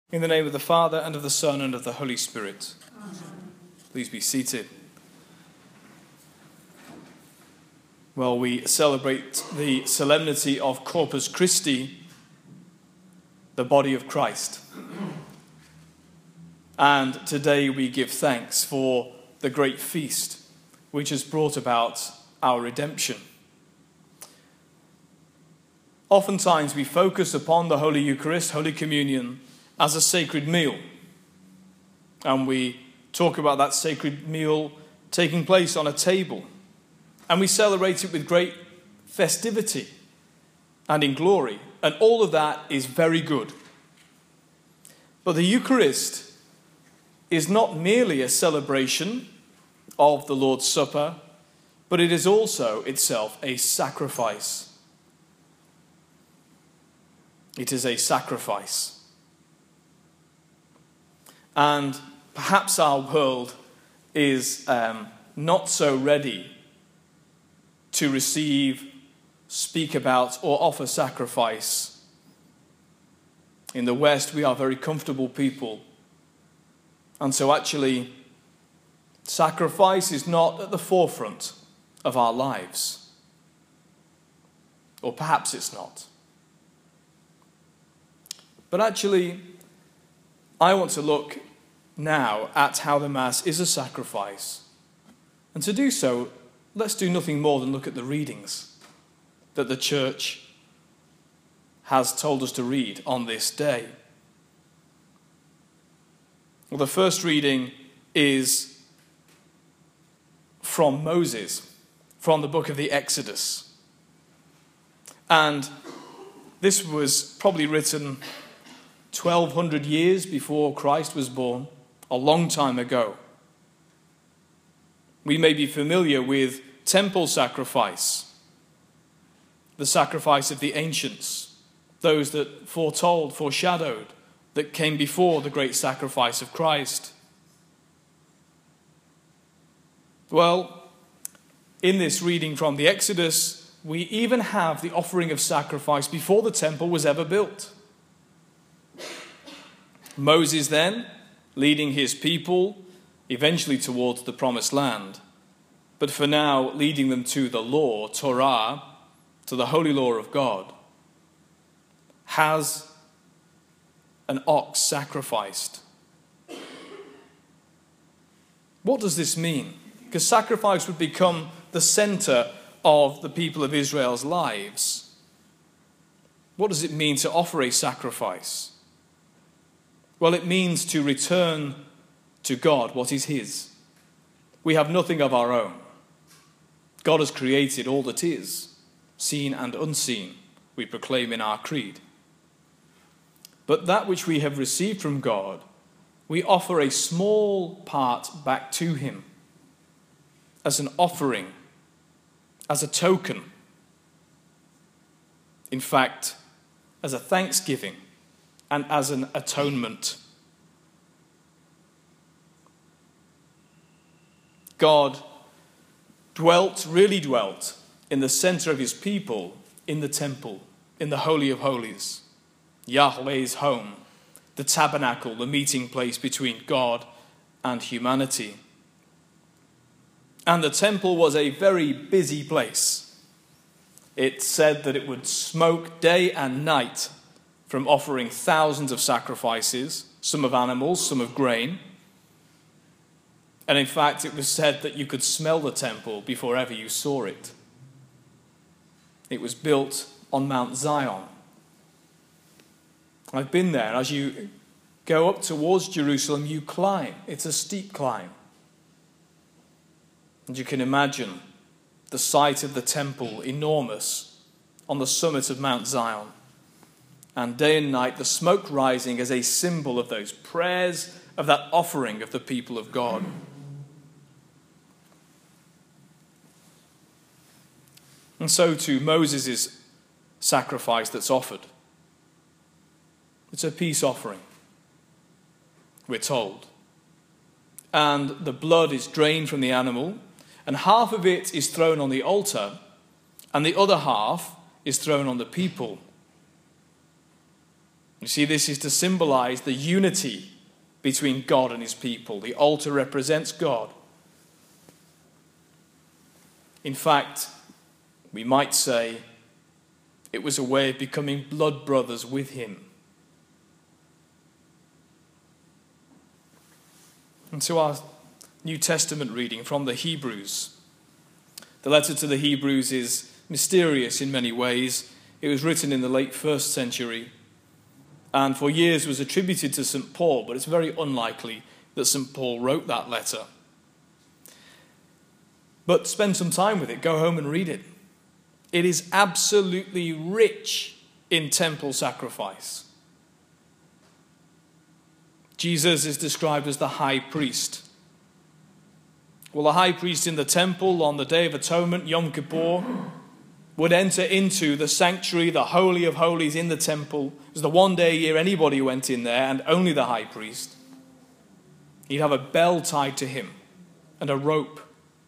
In the name of the Father, and of the Son, and of the Holy Spirit. Amen. Please be seated. Well, we celebrate the solemnity of Corpus Christi, the body of Christ. And today we give thanks for the great feast which has brought about our redemption. Oftentimes we focus upon the Holy Eucharist, Holy Communion, as a sacred meal. And we talk about that sacred meal taking place on a table. And we celebrate it with great festivity and in glory. And all of that is very good. But the Eucharist is not merely a celebration of the Lord's Supper, but it is also itself a sacrifice. It is a sacrifice. And perhaps our world is not so ready to receive, speak about, or offer sacrifice. In the West, we are very comfortable people. And so actually, sacrifice is not at the forefront of our lives. Or perhaps it's not. But actually, I want to look now at how the Mass is a sacrifice. And to do so, let's do nothing more than look at the readings that the Church has told us to read on this day. Well, the first reading is from Moses, from the book of the Exodus. And this was probably written 1,200 years before Christ was born, a long time ago. We may be familiar with temple sacrifice, the sacrifice of the ancients, those that foreshadowed, that came before the great sacrifice of Christ. Well, in this reading from the Exodus, we even have the offering of sacrifice before the temple was ever built. Moses then, leading his people eventually towards the promised land, but for now leading them to the law, Torah, to the holy law of God, has an ox sacrificed. What does this mean? Because sacrifice would become the center of the people of Israel's lives. What does it mean to offer a sacrifice? Well, it means to return to God what is his. We have nothing of our own. God has created all that is, seen and unseen, we proclaim in our creed. But that which we have received from God, we offer a small part back to him as an offering, as a token. In fact, as a thanksgiving and as an atonement. God really dwelt in the center of his people, in the temple, in the Holy of Holies, Yahweh's home, the tabernacle, the meeting place between God and humanity. And the temple was a very busy place. It said that it would smoke day and night from offering thousands of sacrifices, some of animals, some of grain. And in fact, it was said that you could smell the temple before ever you saw it. It was built on Mount Zion. I've been there. As you go up towards Jerusalem, you climb. It's a steep climb. And you can imagine the sight of the temple, enormous, on the summit of Mount Zion. And day and night, the smoke rising as a symbol of those prayers, of that offering of the people of God. And so to Moses' sacrifice that's offered. It's a peace offering, we're told. And the blood is drained from the animal, and half of it is thrown on the altar, and the other half is thrown on the people. You see, this is to symbolize the unity between God and his people. The altar represents God. In fact, we might say it was a way of becoming blood brothers with him. And to our New Testament reading from the Hebrews. The letter to the Hebrews is mysterious in many ways. It was written in the late 1st century and for years was attributed to St. Paul, but it's very unlikely that St. Paul wrote that letter. But spend some time with it. Go home and read it. It is absolutely rich in temple sacrifice. Jesus is described as the high priest. Well, the high priest in the temple on the Day of Atonement, Yom Kippur, would enter into the sanctuary, the Holy of Holies in the temple. It was the one day a year anybody went in there, and only the high priest. He'd have a bell tied to him and a rope,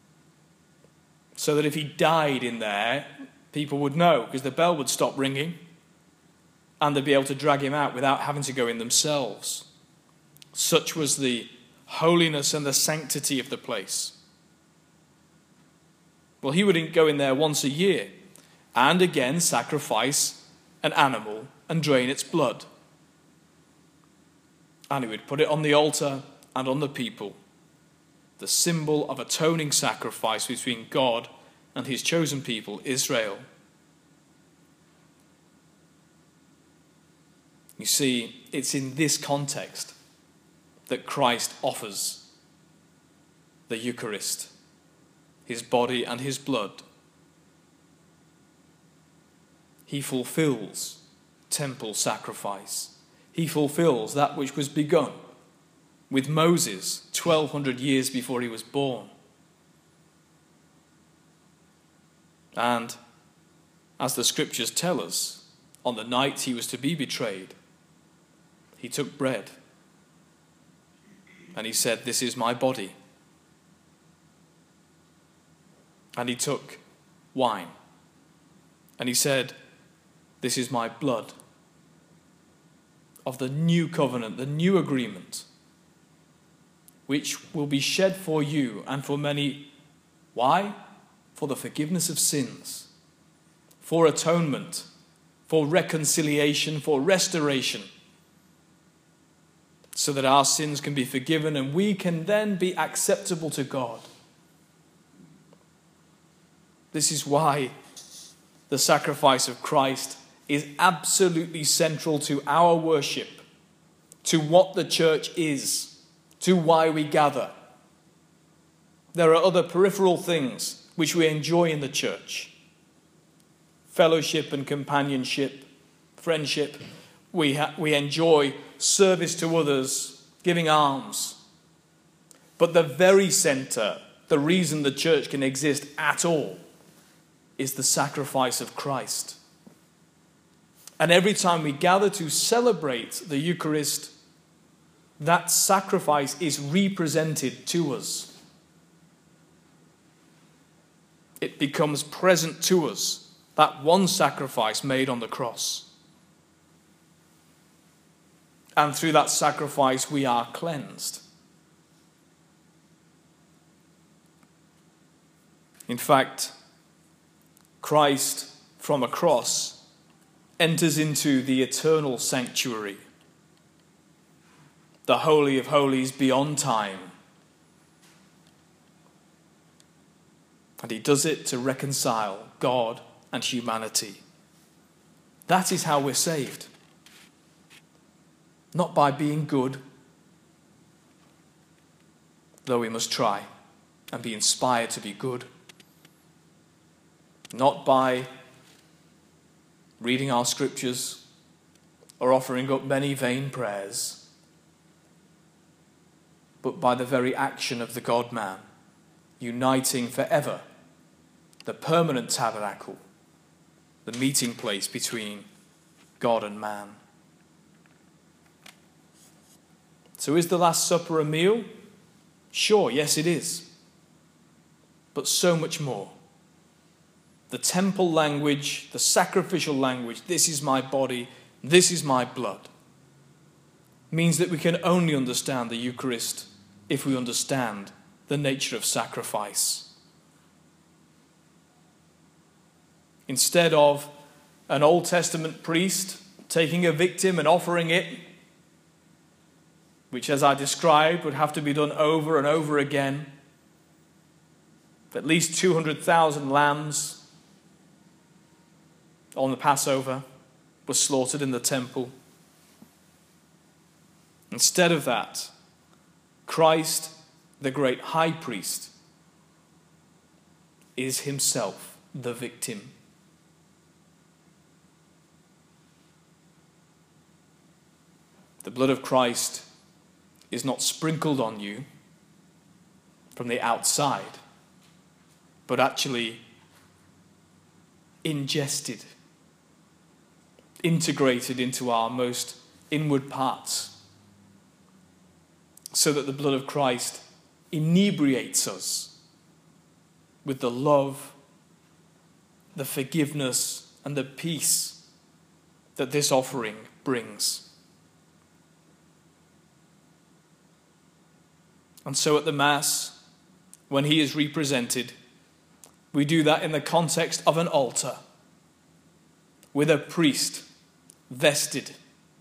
so that if he died in there, people would know, because the bell would stop ringing, and they'd be able to drag him out without having to go in themselves. Such was the holiness and the sanctity of the place. Well, he would go in there once a year and again sacrifice an animal and drain its blood. And he would put it on the altar and on the people, the symbol of atoning sacrifice between God and his chosen people, Israel. You see, it's in this context that Christ offers the Eucharist, his body and his blood. He fulfills temple sacrifice. He fulfills that which was begun with Moses 1,200 years before he was born. And as the scriptures tell us, on the night he was to be betrayed, he took bread and he said, "This is my body." And he took wine and he said, "This is my blood of the new covenant, the new agreement, which will be shed for you and for many." Why? For the forgiveness of sins, for atonement, for reconciliation, for restoration, so that our sins can be forgiven and we can then be acceptable to God. This is why the sacrifice of Christ is absolutely central to our worship, to what the church is, to why we gather. There are other peripheral things which we enjoy in the church. Fellowship and companionship, friendship. We enjoy service to others, giving alms. But the very centre, the reason the church can exist at all, is the sacrifice of Christ. And every time we gather to celebrate the Eucharist, that sacrifice is represented to us. It becomes present to us, that one sacrifice made on the cross. And through that sacrifice we are cleansed. In fact, Christ from a cross enters into the eternal sanctuary, the Holy of Holies beyond time. And he does it to reconcile God and humanity. That is how we're saved. Not by being good, though we must try and be inspired to be good. Not by reading our scriptures or offering up many vain prayers, but by the very action of the God-man, uniting forever the permanent tabernacle, the meeting place between God and man. So is the Last Supper a meal? Sure, yes it is. But so much more. The temple language, the sacrificial language, this is my body, this is my blood, means that we can only understand the Eucharist if we understand the nature of sacrifice. Instead of an Old Testament priest taking a victim and offering it, which, as I described, would have to be done over and over again, at least 200,000 lambs on the Passover were slaughtered in the temple. Instead of that, Christ, the great high priest, is himself the victim. The blood of Christ is not sprinkled on you from the outside, but actually ingested, integrated into our most inward parts, so that the blood of Christ inebriates us with the love, the forgiveness, and the peace that this offering brings. And so at the Mass, when he is represented, we do that in the context of an altar, with a priest vested.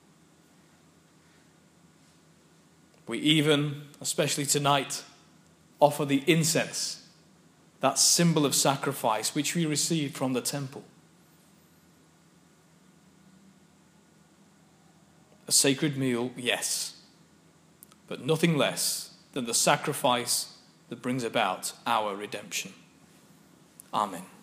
We even, especially tonight, offer the incense, that symbol of sacrifice which we received from the temple. A sacred meal, yes, but nothing less than the sacrifice that brings about our redemption. Amen.